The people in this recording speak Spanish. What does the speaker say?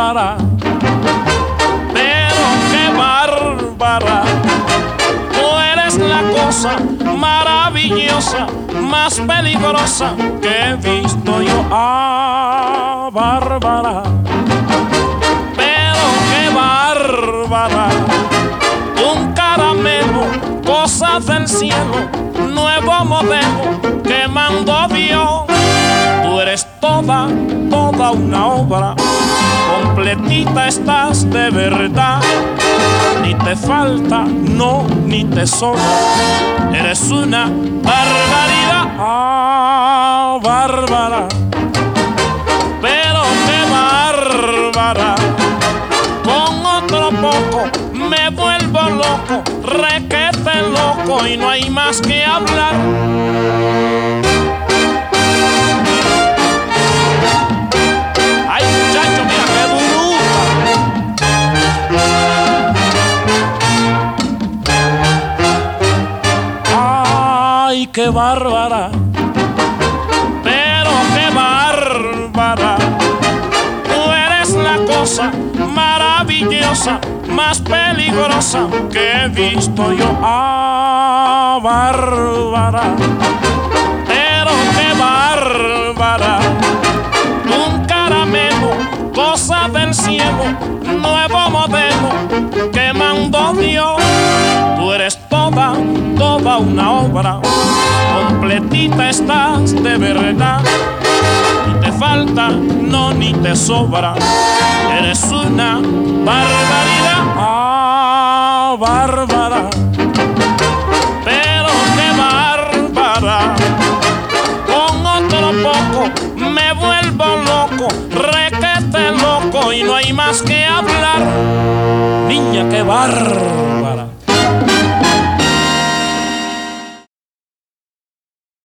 bárbara, pero qué bárbara. Tú eres la cosa maravillosa, más peligrosa que he visto yo. Ah, bárbara, pero qué bárbara. Un caramelo, cosa del cielo, nuevo modelo que mandó Dios. Tú eres toda una obra, completita estás de verdad. Ni te falta, no, ni te sobra. Eres una barbaridad. Ah, bárbara, pero qué bárbara. Con otro poco me vuelvo loco, requete loco, y no hay más que hablar. Ay, muchacho, mira qué duruta. Ay, qué bárbara, pero qué bárbara. Tú eres la cosa maravillosa, más peligrosa que he visto yo. Ah, bárbara, pero qué bárbara. Un caramelo, cosa del cielo, nuevo modelo que mandó Dios. Tú eres toda una obra, completita estás de verdad. Ni te falta, no, ni te sobra. Eres una barbaridad. Ah, bárbara, pero qué bárbara. Con otro poco me vuelvo loco, requete loco, y no hay más que hablar. Niña, qué bárbara.